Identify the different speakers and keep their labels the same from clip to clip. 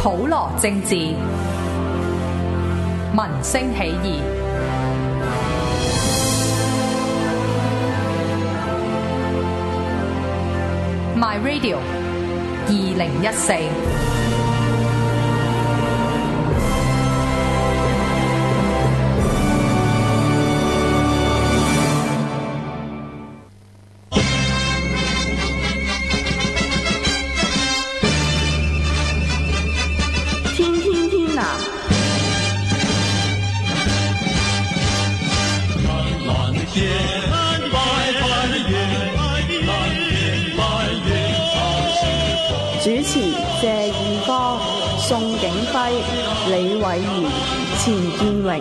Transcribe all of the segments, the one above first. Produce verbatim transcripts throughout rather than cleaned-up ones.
Speaker 1: 普羅政治，民聲起義。My Radio 二零一四。
Speaker 2: 主持謝義方、宋景輝、李偉賢、錢建榮。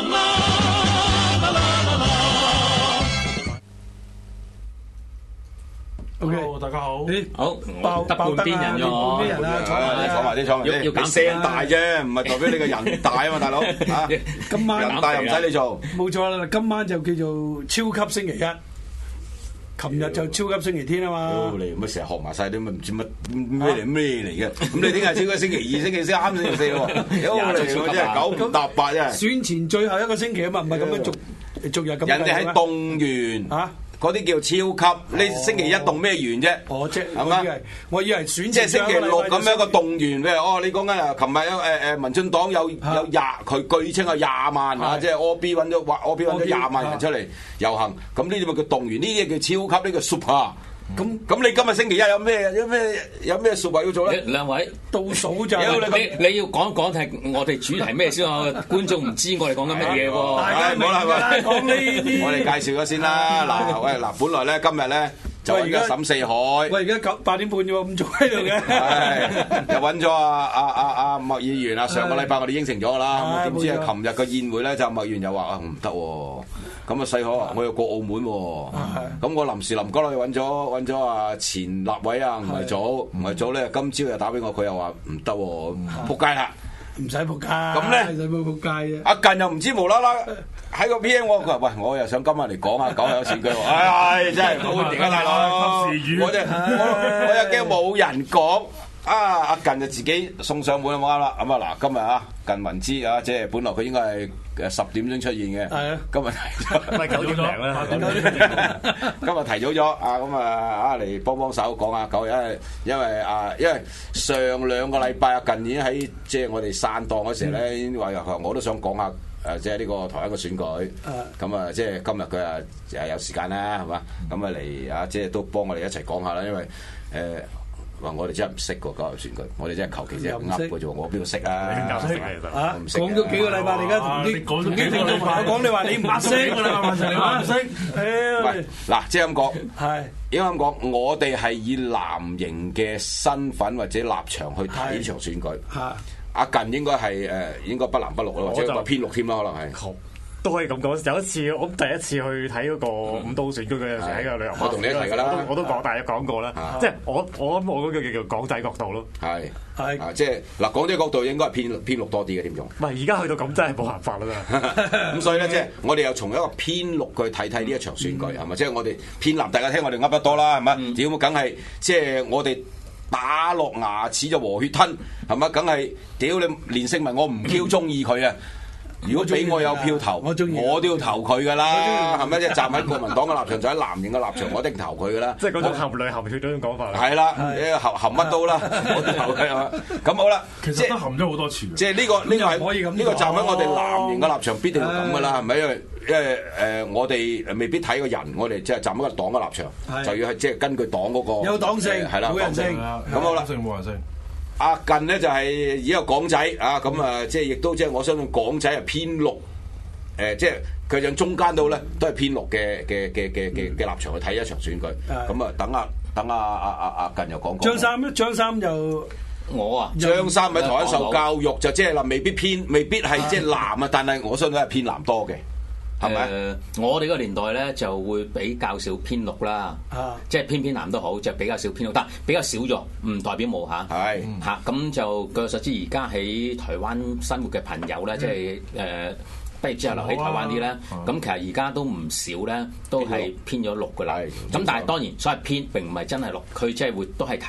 Speaker 3: Hello， 大家好。
Speaker 4: 咦，好，
Speaker 3: 爆
Speaker 4: 得半邊人啫喎，
Speaker 3: 半邊人啦，坐埋
Speaker 5: 坐埋啲，坐埋啲。
Speaker 4: 要減
Speaker 5: 聲大啫，唔係代表你個人大啊嘛，大佬。啊，
Speaker 3: 今晚
Speaker 5: 人大又唔使你做。
Speaker 3: 冇錯啦，今晚就叫做超級星期一。琴日就超級星期天啊嘛！
Speaker 5: 你乜成日學埋晒啲乜唔知乜咩嚟咩嚟嘅？咁你聽日超級星期二、星期三、星期四喎？屌你，我真係九唔搭八真係。
Speaker 3: 選前最後一個星期啊嘛，唔係咁樣逐逐日咁。
Speaker 5: 人哋喺動員啊！嗰啲叫超級，你星期一動咩員啫？
Speaker 3: 哦，即係
Speaker 5: 係嘛？
Speaker 3: 我以為選
Speaker 5: 即係星期六咁樣一個動員嘅。哦，你講緊啊，琴日有誒誒民進黨有有廿，佢據稱有廿萬啊，即係 O B 揾咗，話 O B 揾咗廿萬人出嚟遊行。咁呢啲咪叫動員？呢啲叫超級，呢個 super。咁咁你今日星期一有咩有咩有咩 super 要做咧？
Speaker 4: 兩位
Speaker 3: 倒數就
Speaker 4: 你你要講講係我哋主題咩先啊？觀眾唔知我哋講緊乜嘢喎？
Speaker 3: 大家明啦，講呢啲。
Speaker 5: 我哋介紹咗先啦。嗱，喂，嗱，本來咧今日咧就而家沈四海。喂，
Speaker 3: 而家九八點半啫喎，咁早喺度嘅。
Speaker 5: 係，又揾咗阿阿阿阿麥議員啊。上個禮拜我哋應承咗啦。點知啊，琴日個宴會咧就麥議員又話啊唔得喎。咁啊，細可我又過澳門喎，咁我臨時臨急又揾咗揾咗啊前立委啊，吳岱祖，吳岱祖咧今朝又打俾我，佢又話唔得喎，仆街啦，
Speaker 3: 唔使仆街，
Speaker 5: 咁咧
Speaker 3: 使乜仆街啫？
Speaker 5: 阿近又唔知無啦啦喺個 P M 我，佢話喂，我又想今晚嚟講下九口選舉喎，唉真係好掂啊大佬，我真我我又驚冇人講。啊！阿近就自己送上門咁啱啦，咁啊嗱，今日啊近文之啊，即係本來佢應該係誒十點鐘出現嘅，係啊，今日提咗，
Speaker 4: 咪九點零啦，
Speaker 5: 今日提早咗啊，咁啊啊嚟幫幫手講下九，因為因為啊，因為上兩個禮拜啊近已經喺即係我哋散檔嗰時咧，已經話我都想講下誒，即係呢個台灣嘅選舉，咁啊即係今日佢啊誒有時間啦，係嘛，咁啊嚟啊即係都幫我哋一齊講下啦，因為誒。話我哋真係唔識個九合選舉，我哋真係求其啫噏嘅啫喎，我邊度識啊？
Speaker 3: 啊，講咗幾個禮拜，你而家同啲同啲聽眾朋友講，你話你唔識㗎啦，你話唔識？
Speaker 5: 喂，嗱，即係咁講，係應該咁講，我哋係以藍營嘅身份或者立場去睇呢場選舉。阿近應該係誒應該不藍不綠咯，或者偏綠添啦，可能係。
Speaker 6: 都可以咁講，有一次我第一次去睇嗰個五都選舉嗰陣時喺個旅遊巴士，
Speaker 5: 我同你一齊㗎啦，
Speaker 6: 我都講，大約講過啦。即係我我諗我嗰個叫做港仔角度咯。
Speaker 5: 係係即係嗱，港仔角度應該係偏偏綠多啲嘅點用？
Speaker 6: 唔係而家去到咁真係冇辦法啦嘛。
Speaker 5: 咁所以咧，即係我哋又從一個偏綠去睇睇呢一場選舉係咪？即係我哋偏藍，大家聽我哋噏得多啦，係咪？屌，梗係即係我哋打落牙齒就和血吞係咪？梗係屌你連勝文，我唔 Q 中意佢啊！如果俾我有票投，我都要投佢噶啦，係咪？即係站喺國民黨嘅立場，就喺藍營嘅立場，我一定投佢噶啦。
Speaker 6: 即係嗰種含淚含血嗰種講法。
Speaker 5: 係啦，含含乜都啦，我都投佢係嘛。咁好啦，
Speaker 7: 其實都含咗好多次。
Speaker 5: 即係呢個呢個係呢個站喺我哋藍營嘅立場，必定會咁噶啦，係咪？因為因為誒，我哋未必睇個人，我哋即係站喺個黨嘅立場，就要係即係根據黨嗰個
Speaker 3: 有黨性，
Speaker 5: 係啦，
Speaker 3: 冇人性。
Speaker 5: 咁好啦，
Speaker 7: 冇人性。
Speaker 5: 阿近咧就係而家港仔啊，咁啊即係亦都即係我相信港仔係偏綠，誒即係佢喺中間度咧都係偏綠嘅嘅嘅嘅嘅嘅立場去睇一場選舉。咁啊等阿等阿阿阿阿近又講講。
Speaker 3: 張三咧，張三就
Speaker 4: 我啊，
Speaker 5: 張三喺台灣受教育就即係嗱，未必偏，未必係即係藍啊，但係我相信係偏藍多嘅。係咪？
Speaker 4: 誒，我哋個年代咧就會比較少偏綠啦，啊、即係偏偏藍都好，就比較少偏綠，但比較少咗，唔代表冇嚇。係嚇咁就據我所知，而家喺台灣生活嘅朋友咧，嗯、即係誒。呃畢業之後留喺台灣啲咧，咁、啊、其實而家都唔少咧，都係偏咗綠噶啦。咁但係當然，所謂偏並唔係真係綠，佢即係會都係睇人。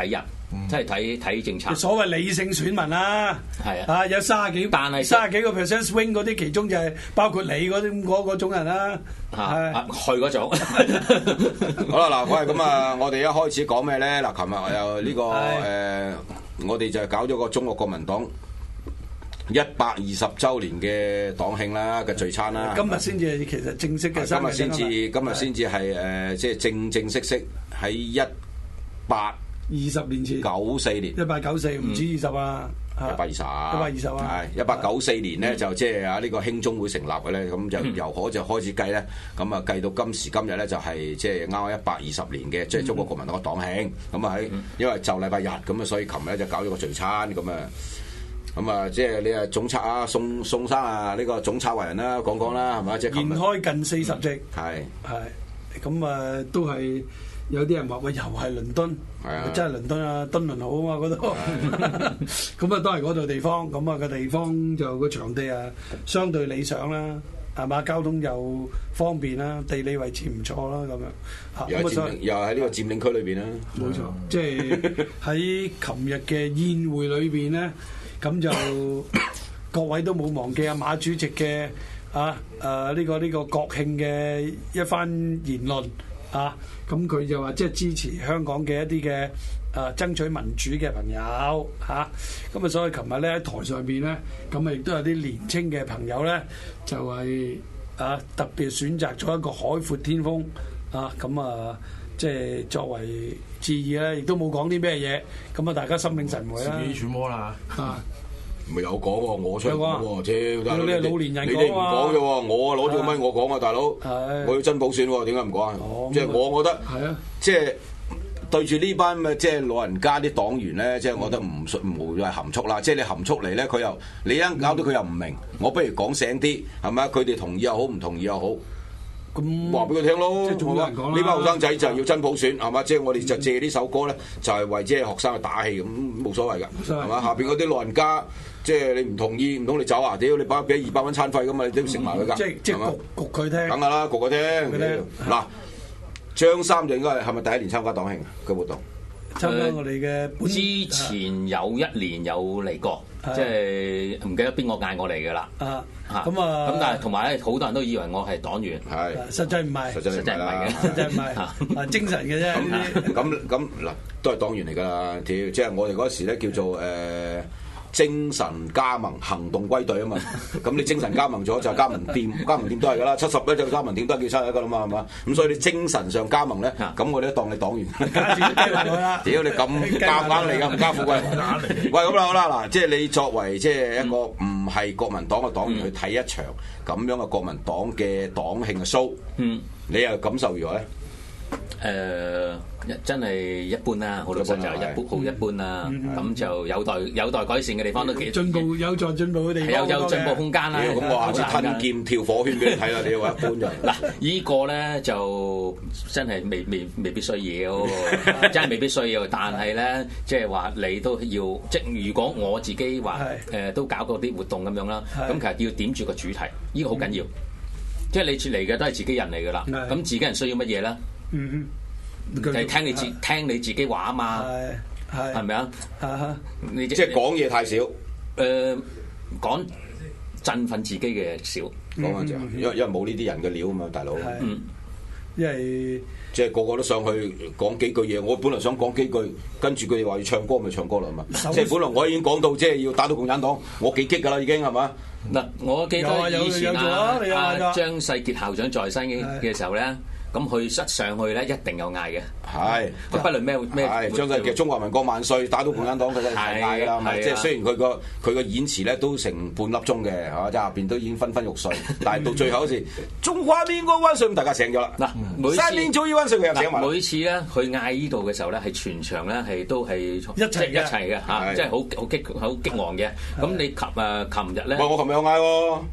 Speaker 4: 即係睇睇政策。
Speaker 3: 所謂理性選民啦，
Speaker 4: 係啊，
Speaker 3: 啊有三十幾，
Speaker 4: 但係
Speaker 3: 三十幾個 percent swing 嗰啲，其中就係包括你嗰啲嗰嗰種人啦，
Speaker 4: 係去嗰種。
Speaker 5: 好啦，嗱，喂，咁啊，我哋一開始講咩咧？嗱，琴日又呢個誒，我哋就搞咗個中國國民黨一百二十週年嘅黨慶啦嘅聚餐啦。
Speaker 3: 今日先至其實正式嘅，
Speaker 5: 今日先至，今日先至係誒，即係正正式式喺一八
Speaker 3: 二十年前
Speaker 5: 九四年，
Speaker 3: 一八九四唔止二十啊，
Speaker 5: 一百二十，
Speaker 3: 一百二十啊，
Speaker 5: 係一八九四年咧就即係啊呢個興中會成立嘅咧，咁就由可就開始計咧，咁啊計到今時今日咧就係即係啱啱一百二十年嘅即係中國國民黨嘅黨慶，咁啊喺因為就禮拜日咁啊，所以琴日咧就搞咗個聚餐咁啊。咁啊，即係你啊總策啊，宋宋生啊，呢個總策為人啦，講講啦，係嘛？即係
Speaker 3: 延開近四十席，
Speaker 5: 係
Speaker 3: 係咁啊，都係有啲人話喂，又係倫敦，真係倫敦啊，敦倫好啊嘛嗰度，咁啊都係嗰度地方，咁啊個地方就個場地啊相對理想啦，係嘛？交通又方便啦，地理位置唔錯啦，咁樣。
Speaker 5: 又佔領，又喺呢個佔領區裏邊啦。
Speaker 3: 冇錯，即係喺琴日嘅宴會裏邊咧。咁就各位都冇忘記阿馬主席嘅啊誒呢個呢個國慶嘅一番言論啊，咁佢就話即係支持香港嘅一啲嘅誒爭取民主嘅朋友嚇，咁啊所以琴日咧喺台上邊咧，咁啊亦都有啲年青嘅朋友咧就係啊特別選擇咗一個海闊天空啊，咁啊即係作為致意咧，亦都冇講啲咩嘢，咁啊大家心領神會啦。
Speaker 6: 自己揣摩啦
Speaker 3: 啊！
Speaker 5: 咪有講喎，我出嚟講喎，屌！
Speaker 3: 你係老年人，
Speaker 5: 你哋唔講啫喎，我啊攞住個咪我講啊，大佬，我要真普選喎，點解唔講啊？即係我覺得，即係對住呢班嘅即係老人家啲黨員咧，即係我覺得唔唔會係含蓄啦。即係你含蓄嚟咧，佢又你一搞到佢又唔明，我不如講醒啲，係咪啊？佢哋同意又好，唔同意又好。咁話俾佢聽咯，呢班後生仔就要真普選，係嘛？即係我哋就借呢首歌咧，就係為即係學生去打氣咁，冇所謂㗎，係嘛？下邊嗰啲老人家，即係你唔同意，唔通你走啊？屌你把俾二百蚊餐費㗎嘛，你都要食埋佢㗎，
Speaker 3: 即係即係焗焗佢聽，
Speaker 5: 梗係啦，焗佢聽。嗱，張三就應該係係咪第一年參加黨慶嘅活動？
Speaker 3: 參加我哋嘅
Speaker 4: 之前有一年有嚟過，即係唔記得邊個嗌我嚟㗎啦。啊，
Speaker 3: 咁啊，
Speaker 4: 咁但係同埋咧，好多人都以為我係黨員，
Speaker 5: 係
Speaker 3: 實際唔係，
Speaker 5: 實際唔係嘅，
Speaker 3: 實際唔係，啊精神嘅啫。
Speaker 5: 咁咁嗱，都係黨員嚟㗎啦。屌，即係我哋嗰時咧叫做誒。精神加盟行動歸隊啊嘛，咁你精神加盟咗就加盟店，加盟店都係噶啦，七十一隻加盟店都係叫七十一噶啦嘛，係嘛？咁所以你精神上加盟咧，咁我哋都當你黨員。屌你咁夾硬嚟㗎，唔加富貴。喂，咁啦好啦，嗱，即係你作為即係一個唔係國民黨嘅黨員去睇一場咁樣嘅國民黨嘅黨慶嘅 show，嗯，你又感受如何咧？
Speaker 4: 誒。真係一般啦，好老實就一般好一般啦，咁就有待有待改善嘅地方都幾
Speaker 3: 進步，有在進步嘅地方
Speaker 4: 有有進步空間啦。
Speaker 5: 咁我下次吞劍跳火圈俾你睇啦，你話一般就
Speaker 4: 嗱，依個咧就真係未未未必需要，真係未必需要。但係咧，即係話你都要，即如果我自己話誒都搞過啲活動咁樣啦，咁其實要點住個主題，呢個好緊要。即係你嚟嘅都係自己人嚟㗎啦，咁自己人需要乜嘢咧？嗯就係聽你自聽你自己話啊嘛，係係咪啊？你
Speaker 5: 即係講嘢太少，
Speaker 4: 誒講振奮自己嘅少，
Speaker 5: 講下就因為因為冇呢啲人嘅料啊嘛，大佬。
Speaker 3: 嗯，因為
Speaker 5: 即係個個都上去講幾句嘢，我本來想講幾句，跟住佢哋話要唱歌，咪唱歌啦嘛。即係本來我已經講到即係要打到共產黨，我幾激㗎啦已經係嘛？嗱，
Speaker 4: 我記得以前啊，阿張世傑校長在生嘅時候咧。咁佢塞上去咧，一定有嗌嘅。係，不論咩咩。係，張世傑中華民國萬歲，打到共產黨佢就係嗌㗎啦。係，即係雖然佢個佢個演詞咧都成半粒鐘嘅，係嘛？即係下邊都已經昏昏欲睡，但係到最後嗰時，中華民國萬歲，咁大家醒咗啦。嗱，每次三年早已萬歲，佢又醒埋。每次咧，佢嗌呢度嘅時候咧，係全場咧係都係一齊一齊嘅嚇，即係好好激好激昂嘅。咁你琴誒琴日咧？喂，
Speaker 5: 我琴日有嗌喎。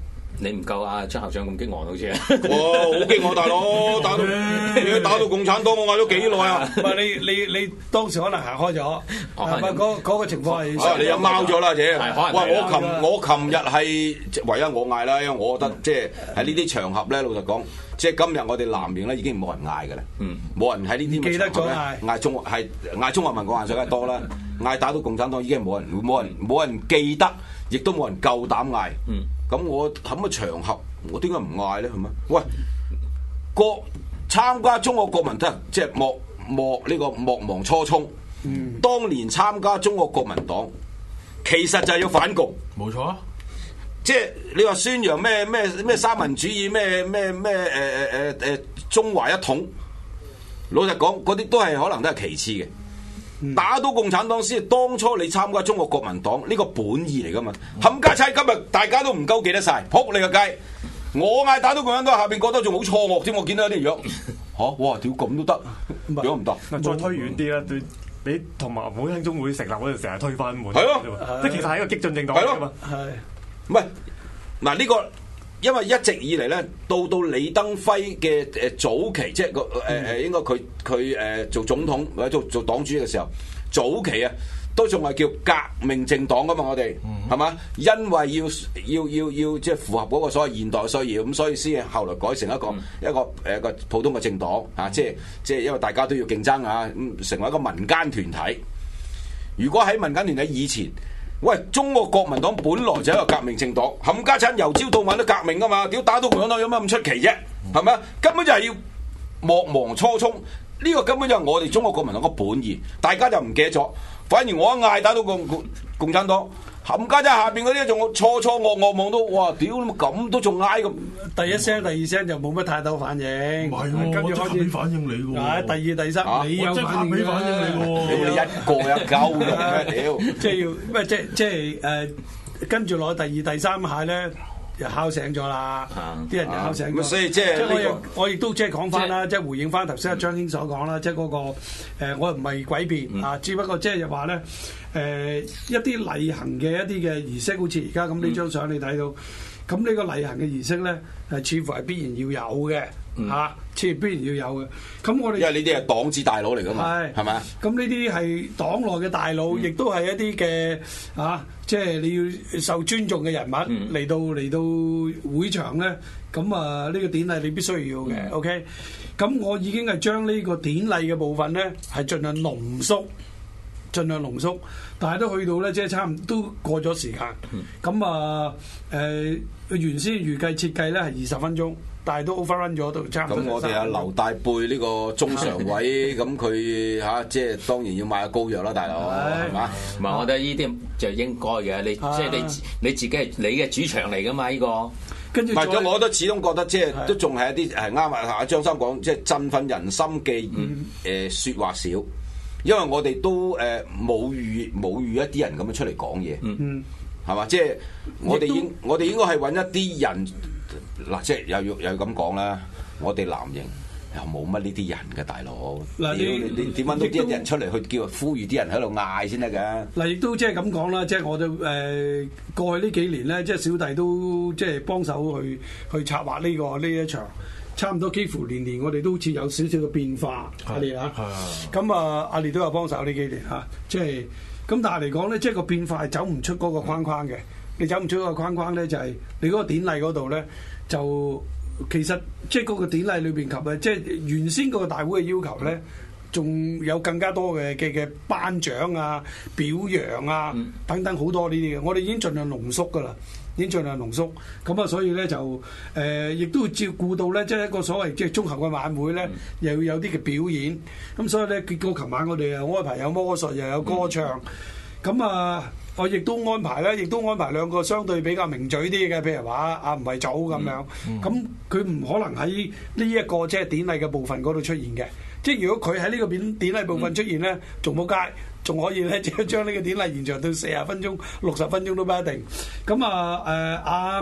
Speaker 4: 你唔夠阿張校長咁激昂好似啊！
Speaker 5: 哇，好激昂大佬，打到你打到共產黨，我嗌咗幾耐啊？
Speaker 3: 唔係你你你當時可能行開咗，係咪嗰嗰個情況係？
Speaker 5: 啊，你又貓咗啦，姐！哇，我琴
Speaker 3: 啊
Speaker 5: 我琴日係唯一我嗌啦，因為我覺得即係喺呢啲場合咧，老實講，即係今日我哋藍營咧已經冇人嗌嘅啦，冇人喺呢啲
Speaker 3: 記得咗
Speaker 5: 嗌嗌中係嗌中華民國萬歲梗係多啦，嗌打到共產黨已經冇人冇人冇人記得，亦都冇人夠膽嗌。咁我喺乜場合，我點解唔嗌咧？係咪？喂，國參加中國國民黨，即係莫莫呢個莫忘初衷。嗯，當年參加中國國民黨，其實就係要反共。
Speaker 7: 冇錯啊！
Speaker 5: 即係你話宣揚咩咩咩三民主義咩咩咩誒誒誒誒中華一統，老實講嗰啲都係可能都係其次嘅。嗯、打到共產黨先係當初你參加中國國民黨呢、呢個本意嚟噶嘛？冚家鏟今日大家都唔夠記得晒，撲你個街！我嗌打到共產黨下邊覺得仲好錯愕添，我見到有啲樣嚇、啊，哇！屌咁都得，樣唔得。
Speaker 6: 再推遠啲啦，你同埋冇興中會成立嗰陣成日推翻門，
Speaker 5: 係咯，
Speaker 6: 即係其實係一個激進政黨嚟噶嘛。
Speaker 3: 係
Speaker 5: 唔係嗱呢個？因為一直以嚟咧，到到李登輝嘅誒早期，即係個誒誒，應該佢佢誒做總統或者做做黨主席嘅時候，早期啊，都仲係叫革命政黨噶嘛，我哋係嘛？因為要要要要即係符合嗰個所謂現代需要，咁所以先後來改成一個、嗯、一個誒個普通嘅政黨啊，即係即係因為大家都要競爭啊，咁成為一個民間團體。如果喺民間團體以前，喂，中國國民黨本來就係一個革命政黨，冚家鏟由朝到晚都革命噶嘛，屌打到共產黨有乜咁出奇啫？係咪啊？根本就係要莫忘初衷，呢、這個根本就係我哋中國國民黨個本意，大家就唔記得咗。反而我一嗌打到共共共產黨，冚家鏟下邊嗰啲仲錯錯惡惡望到，哇！屌咁都仲嗌咁，
Speaker 3: 第一聲、第二聲就冇乜太多反應，
Speaker 7: 唔係喎，跟住開始反應你喎。
Speaker 3: 第二、第三，啊、你有反應
Speaker 7: 反應你喎。
Speaker 5: 你一個一鳩嘅咩屌？
Speaker 3: 即係要咩？即即係誒，跟住落第二、第三下咧。又敲醒咗啦，啲人又敲醒咗。
Speaker 5: 咁所以即係
Speaker 3: 我亦我亦都即係講翻啦，即係回應翻頭先阿張兄所講啦，即係嗰個誒，我唔係詭辯啊，只不過即係話咧誒，一啲例行嘅一啲嘅儀式，好似而家咁呢張相你睇到，咁呢個例行嘅儀式咧，係似乎係必然要有嘅嚇，似乎必然要有嘅。咁我哋
Speaker 5: 因為呢啲係黨之大佬嚟㗎嘛，係係咪啊？
Speaker 3: 咁呢啲係黨內嘅大佬，亦都係一啲嘅啊。即係你要受尊重嘅人物嚟到嚟到會場咧，咁啊呢個典禮你必須要嘅、嗯、，OK？咁我已經係將呢個典禮嘅部分咧係盡量濃縮，盡量濃縮，但係都去到咧即係差唔多都過咗時間。咁、嗯、啊誒，原先預計設計咧係二十分鐘。但係都 overrun 咗都差唔多。咁我哋阿
Speaker 5: 劉大貝呢個中常委，咁佢嚇即係當然要買下膏藥啦，大佬係嘛？
Speaker 4: 唔係，我覺得呢啲就應該嘅。你即係你你自己係你嘅主場嚟㗎嘛？呢個
Speaker 3: 跟住，
Speaker 5: 唔係咁，我都始終覺得即係都仲係一啲係啱啊！張生講即係振奮人心嘅誒説話少，因為我哋都誒冇預冇預一啲人咁樣出嚟講嘢，嗯，係嘛？即係我哋應我哋應該係揾一啲人。嗱，即係又要又要咁講啦，我哋藍營又冇乜呢啲人嘅大佬。嗱，你你點揾到啲人出嚟去叫呼籲啲人喺度嗌先得㗎？嗱，
Speaker 3: 亦都即係咁講啦，即係我哋誒、呃、過去呢幾年咧，即係小弟都即係幫手去去策劃呢、這個呢一場，差唔多幾乎年年我哋都好似有少少嘅變化。阿烈啊，咁啊，阿烈都有幫手呢幾年嚇、啊，即係咁，但係嚟講咧，即係個變化係走唔出嗰個框框嘅。你走唔出個框框咧，就係、是、你嗰個典禮嗰度咧，就其實即係嗰個典禮裏邊及咧，即係原先嗰個大會嘅要求咧，仲有更加多嘅嘅嘅頒獎啊、表揚啊等等好多呢啲嘅，我哋已經盡量濃縮噶啦，已經盡量濃縮。咁啊，所以咧就誒，亦、呃、都會照顧到咧，即係一個所謂即係綜合嘅晚會咧，又要有啲嘅表演。咁所以咧，結果琴晚我哋又安排有魔術，又有歌唱。咁啊〜我亦都安排咧，亦都安排兩個相對比較名嘴啲嘅，譬如話阿吳慧祖咁樣。咁佢唔可能喺呢一個即係典禮嘅部分嗰度出現嘅。即係如果佢喺呢個典典禮部分出現咧，仲冇街，仲可以咧即係將呢個典禮延長到四十分鐘、六十分鐘都不一定。咁啊誒阿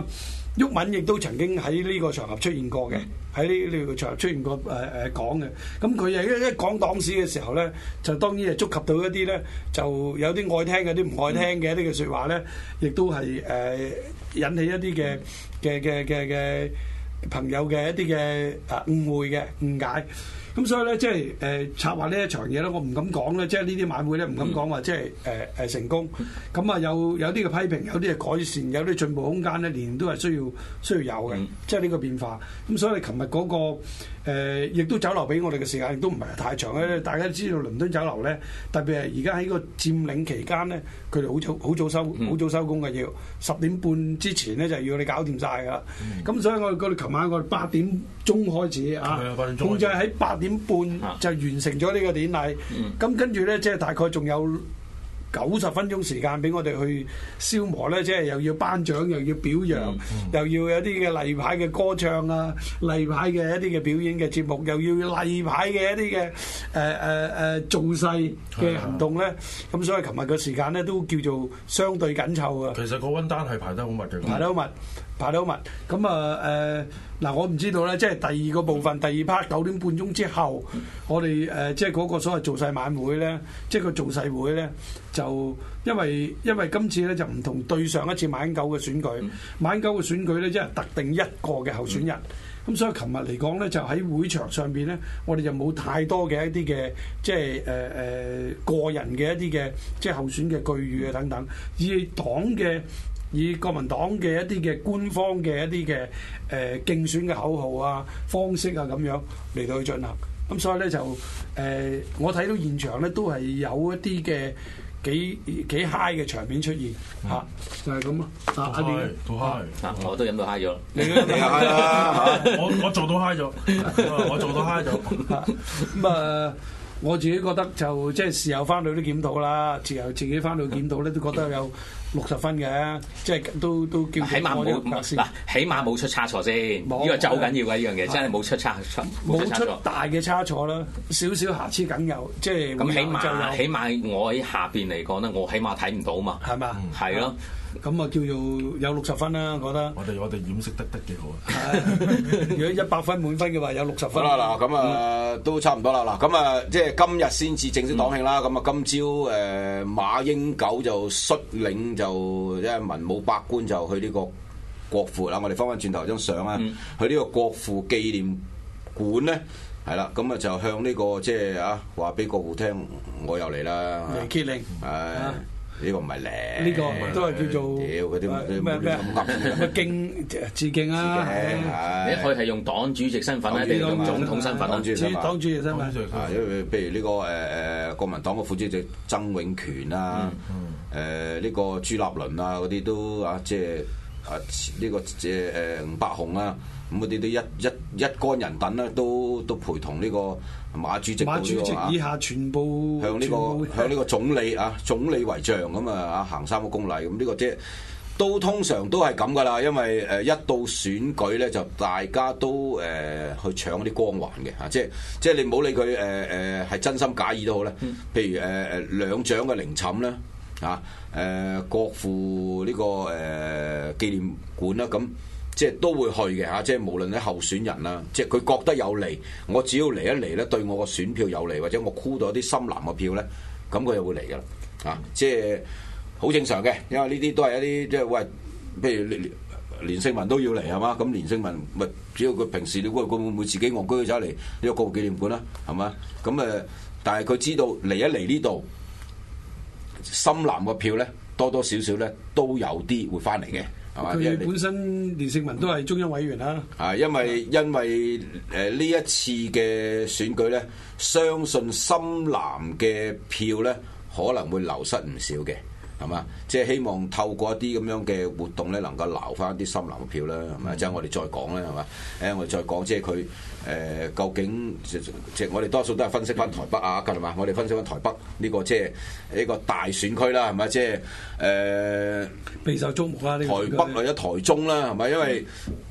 Speaker 3: 毓民亦都曾經喺呢個場合出現過嘅，喺呢呢個場合出現過誒誒講嘅。咁佢又一一講黨史嘅時候咧，就當然係觸及到一啲咧，就有啲愛聽嘅，啲唔愛聽嘅呢句説話咧，亦都係誒、呃、引起一啲嘅嘅嘅嘅嘅朋友嘅一啲嘅啊誤會嘅誤解。咁所以咧，即係誒、呃、策劃呢一場嘢咧，我唔敢講咧，即係呢啲晚會咧，唔敢講話即係誒誒成功。咁啊，有有啲嘅批評，有啲嘅改善，有啲進步空間咧，年年都係需要需要有嘅，即係呢個變化。咁所以你琴日嗰個亦、呃、都酒樓俾我哋嘅時間亦都唔係太長咧。大家知道倫敦酒樓咧，特別係而家喺個佔領期間咧，佢哋好早好早收好早收工嘅，要十點半之前咧就要你搞掂晒㗎啦。咁、嗯、所以我哋琴晚我哋八點鐘開始啊，控制喺八點半就完成咗呢個典禮，咁、嗯、跟住咧即係大概仲有九十分鐘時間俾我哋去消磨咧，即係又要頒獎，又要表揚，嗯嗯、又要有啲嘅例牌嘅歌唱啊，例牌嘅一啲嘅表演嘅節目，又要例牌嘅一啲嘅誒誒誒造勢嘅行動咧，咁、嗯、所以琴日嘅時間咧都叫做相對緊湊啊。
Speaker 7: 其實個溫單係排得好密嘅，
Speaker 3: 排得好密。排得好密，咁啊誒嗱，我唔知道咧，即係第二個部分，第二 part 九點半鐘之後，我哋誒、呃、即係嗰個所謂造勢晚會咧，即係個造勢會咧，就因為因為今次咧就唔同對上一次馬英九嘅選舉，嗯、馬英九嘅選舉咧即係特定一個嘅候選人，咁、嗯、所以琴日嚟講咧就喺會場上邊咧，我哋就冇太多嘅一啲嘅即係誒誒個人嘅一啲嘅即係候選嘅句語啊等等，以黨嘅。以國民黨嘅一啲嘅官方嘅一啲嘅誒競選嘅口號啊、方式啊咁樣嚟到去進行，咁所以咧就誒、呃、我睇到現場咧都係有一啲嘅幾幾 high 嘅場面出現嚇、嗯啊，就係咁咯。啊，阿點？
Speaker 7: 都 high，
Speaker 4: 啊我都飲到 high 咗。
Speaker 3: 你都飲到 high 啦，
Speaker 7: 我我做到 high 咗，我做到 high 咗。
Speaker 3: 咁啊。我自己覺得就即係事後翻到都檢討啦，事後自己翻到檢討咧都覺得有六十分嘅，即係都都叫
Speaker 4: 起碼冇嗱，起碼冇出差錯先，呢個就好緊要嘅呢樣嘢，真係冇出差錯，
Speaker 3: 冇出大嘅差錯啦，少少瑕疵梗有，即係
Speaker 4: 咁起碼起碼我喺下邊嚟講咧，我起碼睇唔到嘛，
Speaker 3: 係嘛？
Speaker 4: 係咯。
Speaker 3: 咁啊叫做有六十分啦，我覺得。
Speaker 7: 我哋我哋掩飾得得幾好啊！
Speaker 3: 如果一百分滿分嘅話，有六十分。
Speaker 5: 好啦，嗱咁啊都差唔多啦，嗱咁啊即係今日先至正式黨慶啦。咁啊、嗯、今朝誒、呃、馬英九就率領就因為文武百官就去呢個國父啦。我哋翻返轉頭張相啊，嗯、去呢個國父紀念館咧，係啦，咁啊就向呢、這個即係啊話俾國父聽，我又嚟啦。
Speaker 3: 嚟揭領。
Speaker 5: 係。呢個唔係靚，
Speaker 3: 呢個都係叫做
Speaker 5: 屌嗰啲
Speaker 3: 咩咩咩敬致敬啊！
Speaker 4: 你可以係用黨主席身份咧，定用總統身份啊？
Speaker 3: 黨主席身份
Speaker 5: 啊，因為譬如呢個誒誒國民黨嘅副主席曾永權啊，誒呢個朱立倫啊嗰啲都啊，即係啊呢個即係誒吳伯雄啊，咁嗰啲都一一一干人等啦，都都陪同呢個馬主席，
Speaker 3: 馬主席以下全部
Speaker 5: 向呢個向呢個總理啊，總理為像咁啊，行三個公禮咁，呢個即係都通常都係咁噶啦，因為誒一到選舉咧，就大家都誒去搶啲光環嘅嚇，即係即係你唔好理佢誒誒係真心假意都好咧，譬如誒誒兩蔣嘅陵寢咧啊，誒國父呢個誒紀念館啦咁。即係都會去嘅嚇，即係無論啲候選人啦，即係佢覺得有利，我只要嚟一嚟咧，對我個選票有利，或者我箍到一啲深藍嘅票咧，咁佢就會嚟噶啦，啊，即係好正常嘅，因為呢啲都係一啲即係喂，譬如連連勝文都要嚟係嘛，咁連勝文咪只要佢平時你估佢會唔會自己戇居走嚟呢個國父紀念館啦，係嘛？咁誒，但係佢知道嚟一嚟呢度深藍嘅票咧，多多少少咧都有啲會翻嚟嘅。
Speaker 3: 佢本身連勝文都係中央委員啦。
Speaker 5: 啊，因為因為誒呢、呃、一次嘅選舉咧，相信深藍嘅票咧可能會流失唔少嘅，係嘛？即係希望透過一啲咁樣嘅活動咧，能夠撈翻啲深藍嘅票啦，係咪？即係、嗯、我哋再講啦，係嘛？誒，我哋再講，即係佢誒究竟即係我哋多數都係分析翻台北啊，係嘛？我哋分析翻台北呢、這個即係呢個大選區啦，係咪？即係誒備受矚目啦，台北或者台中啦，係咪？因為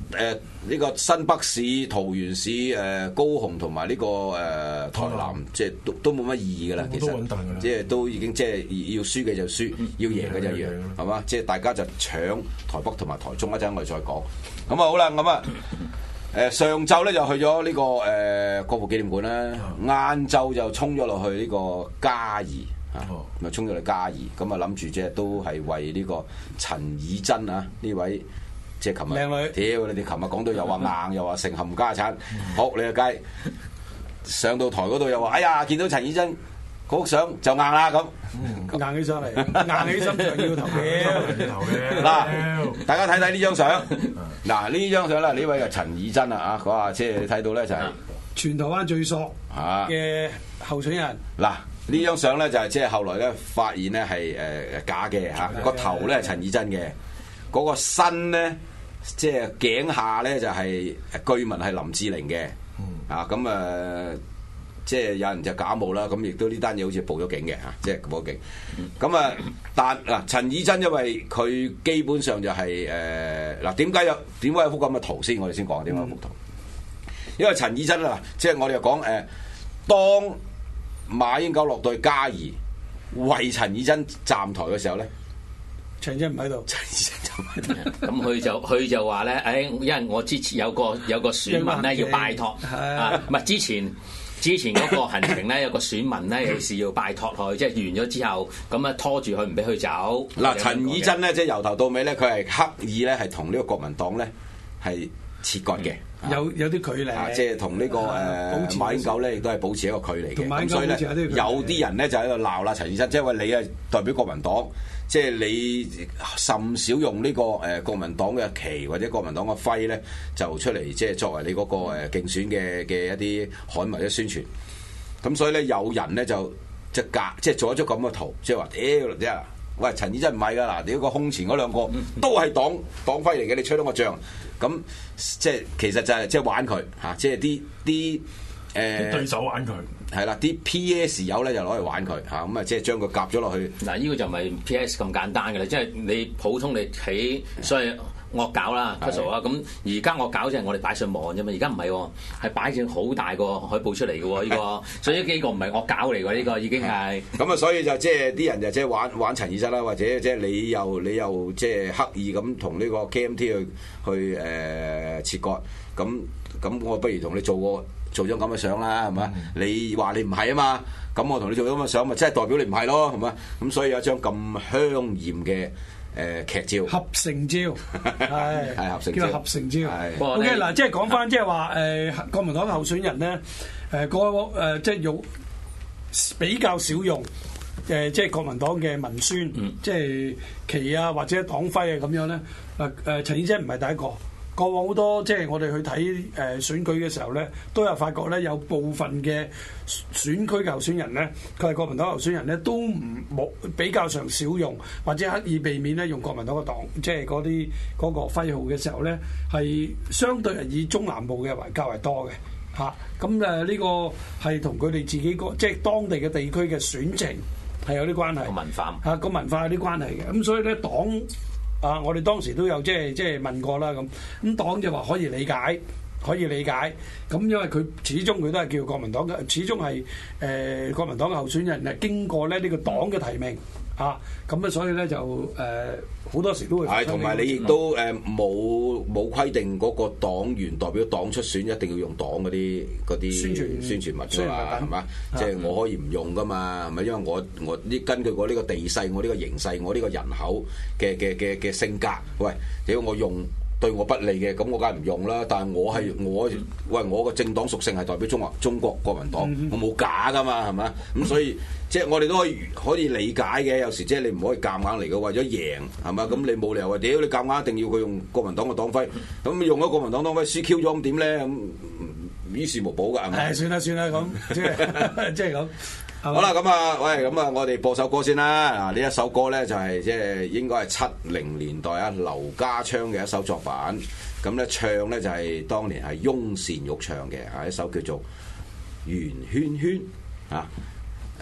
Speaker 5: 誒呢個新北市、桃園市、誒、呃、高雄同埋呢個誒、呃、台南，即係都都冇乜意義㗎啦。其實即係都已經即係要輸嘅就輸，要贏嘅就贏，係嘛？即係大家就搶台北同埋台中，一陣我哋再講。咁啊好啦，咁啊誒上晝咧就去咗呢、這個誒、呃、國父紀念館啦，晏晝就衝咗落去呢個嘉義。啊，咁啊衝咗嚟嘉義，咁啊諗住即係都係為呢個陳以真啊呢位即係琴日，靚女，屌你哋琴日講到又話硬又話成冚家產，好你個街上到台嗰度又話，哎呀見到陳以真嗰幅相就硬啦咁，
Speaker 3: 硬起上嚟，硬起心腸要投票。
Speaker 5: 嗱，大家睇睇呢張相，嗱呢張相咧呢位係陳以真啊，啊嗰下即係你睇到咧就係
Speaker 3: 全台灣最索嘅候選人。
Speaker 5: 嗱。呢張相咧就係即係後來咧發現咧係誒假嘅嚇，個頭咧係陳以真嘅，嗰個身咧即係頸下咧就係據聞係林志玲嘅，啊咁誒即係有人就假冒啦，咁亦都呢單嘢好似報咗警嘅嚇，即係報咗警。咁啊，但嗱陳以真因為佢基本上就係誒嗱點解有點解有幅咁嘅圖先？我哋先講點解有幅圖，因為陳以真啊，即係我哋又講誒當。馬英九落到去嘉義為陳以真站台嘅時候咧，
Speaker 3: 陳以真唔喺度，
Speaker 5: 陳以真就唔喺度。
Speaker 4: 咁佢就佢就話咧，誒，因為我之前有個有個選民咧要拜託，啊，唔係之前之前嗰個行程咧有個選民咧有事要拜託佢，即係完咗之後，咁啊拖住佢唔俾佢走。嗱，
Speaker 5: 陳以真咧即係由頭到尾咧，佢係刻意咧係同呢個國民黨咧係切割嘅。
Speaker 3: 有有啲距離，
Speaker 5: 啊、即係同呢個誒、呃、馬英九咧，亦都係保持一個距離嘅。咁所以咧，有啲人咧就喺度鬧啦，陳以真，即係話你係代表國民黨，即係你甚少用呢個誒國民黨嘅旗或者國民黨嘅徽咧，就出嚟即係作為你嗰個誒競選嘅嘅一啲刊物嘅宣傳。咁所以咧，有人咧就即係夾，即係做一張咁嘅圖，即係話屌啊！喂，陳以真唔係㗎嗱，你個胸前嗰兩個都係黨黨徽嚟嘅，你吹到個仗，咁即係其實就係即係玩佢嚇，即係啲啲誒
Speaker 7: 對手玩佢，
Speaker 5: 係啦，啲 P S 友咧就攞嚟玩佢嚇，咁啊即係將佢夾咗落去。
Speaker 4: 嗱，呢個就唔係 P S 咁簡單嘅啦，即係你普通你起，所以惡搞啦 puzzle 啊，咁而家惡搞就係我哋擺上網啫嘛，而家唔係喎，係擺正好大個海報出嚟嘅喎，呢個，所以呢個唔係惡搞嚟㗎，呢個已經係。
Speaker 5: 咁啊，所以就即係啲人就即係玩玩陳以真啦，或者即係你又你又即係刻意咁同呢個 K M T 去去誒、呃、切割，咁咁我不如同你做個做張咁嘅相啦，係嘛？嗯、你話你唔係啊嘛，咁我同你做咗咁嘅相，咪即係代表你唔係咯，係嘛？咁所以有一張咁香豔嘅。誒劇照
Speaker 3: 合成照係
Speaker 5: 係合成照，
Speaker 3: 叫合成照。
Speaker 5: O
Speaker 3: K 嗱，即係講翻即係話誒國民黨嘅候選人咧，誒個誒即係用比較少用誒即係國民黨嘅文宣，嗯、即係旗啊或者黨徽啊咁樣咧。嗱誒陳以真唔係第一個。過往好多即係我哋去睇誒、呃、選舉嘅時候咧，都有發覺咧有部分嘅選區嘅候選人咧，佢係國民黨候選人咧，都唔冇比較上少用或者刻意避免咧用國民黨嘅黨，即係嗰啲嗰個徽號嘅時候咧，係相對係以中南部嘅為較為多嘅嚇。咁誒呢個係同佢哋自己個即係當地嘅地區嘅選情係有啲關係，
Speaker 4: 個文化
Speaker 3: 嚇個、啊、文化有啲關係嘅。咁所以咧黨。啊！我哋當時都有即係即係問過啦，咁咁黨就話可以理解，可以理解。咁因為佢始終佢都係叫國民黨嘅，始終係誒、呃、國民黨嘅候選人係經過咧呢個黨嘅提名啊，咁啊所以咧就誒好、呃、多時都會
Speaker 5: 係同埋你亦都誒冇冇規定嗰個黨員代表黨出選一定要用黨嗰啲嗰啲宣傳宣傳物㗎嘛，係嘛？即係我可以唔用㗎嘛，係咪？因為我我呢根據我呢個地勢、我呢個形勢、我呢個人口嘅嘅嘅嘅性格，喂，屌我用。對我不利嘅，咁我梗係唔用啦。但係我係我，喂，我個政黨屬性係代表中華中國國民黨，嗯、我冇假噶嘛，係咪？咁所以即係我哋都可以可以理解嘅。有時即係你唔可以夾硬嚟嘅，為咗贏係嘛？咁你冇理由話屌你夾硬一定要佢用國民黨嘅黨徽，咁用咗國民黨黨徽輸 Q 咗咁點咧？咁於事無補㗎，係咪？
Speaker 3: 係算啦算啦咁，即係即係咁。
Speaker 5: 好啦，咁啊，喂，咁啊，我哋播首歌先啦。嗱，呢一首歌咧就係即係應該係七零年代啊，劉家昌嘅一首作品。咁咧唱咧就係當年係翁倩玉唱嘅，係一首叫做《圓圈圈》啊。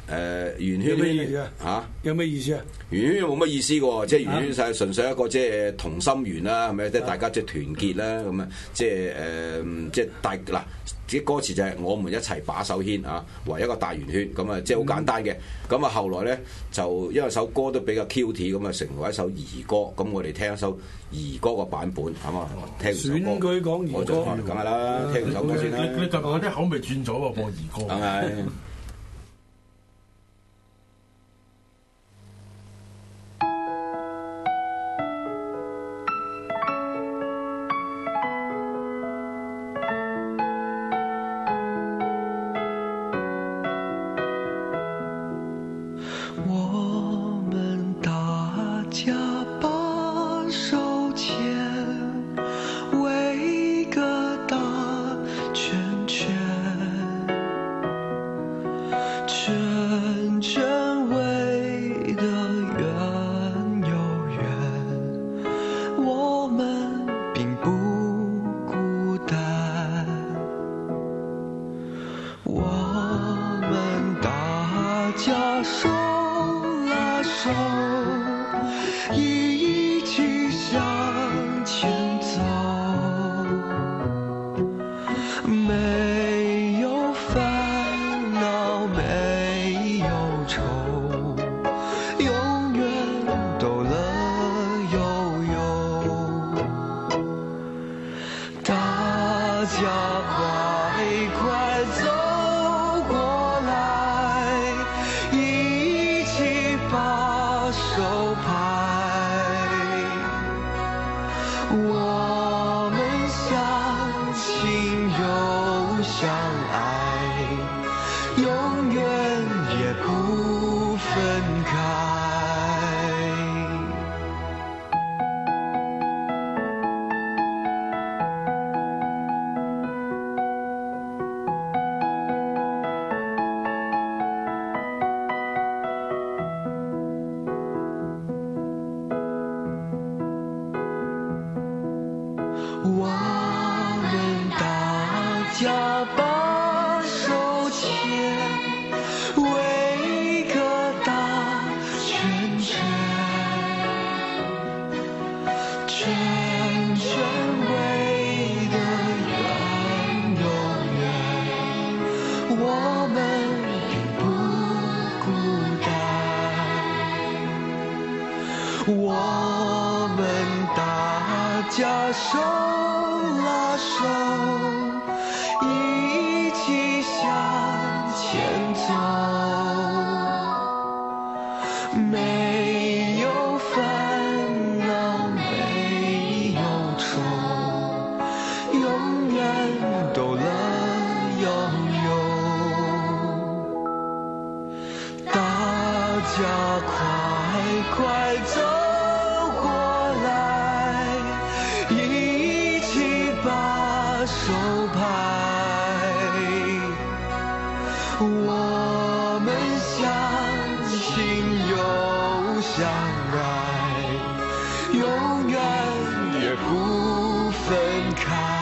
Speaker 5: 誒圓圈
Speaker 3: 嚟嘅
Speaker 5: 嚇，
Speaker 3: 有咩意思啊？
Speaker 5: 圓圈冇乜意思嘅，即係圓圈就係純粹一個即係同心圓啦，係咪？即係大家即係團結啦，咁啊，即係誒，即係大嗱，啲歌詞就係我們一齊把手牽啊，圍一個大圓圈，咁啊，即係好簡單嘅。咁啊，後來咧就因為首歌都比較 cute，咁啊，成為一首兒歌。咁我哋聽一首兒歌個版本，係嘛？聽首歌。
Speaker 3: 選舉講兒歌，
Speaker 5: 梗係啦，聽完首歌先啦。
Speaker 7: 你你就講啲口味轉咗喎，播兒歌。
Speaker 5: 梗係。
Speaker 8: 我们大家手拉手，一起向前走，没有烦恼，没有愁，永远都乐悠悠。大家快快走过来，一起把手拍，我们相亲又相爱，永远也不分开。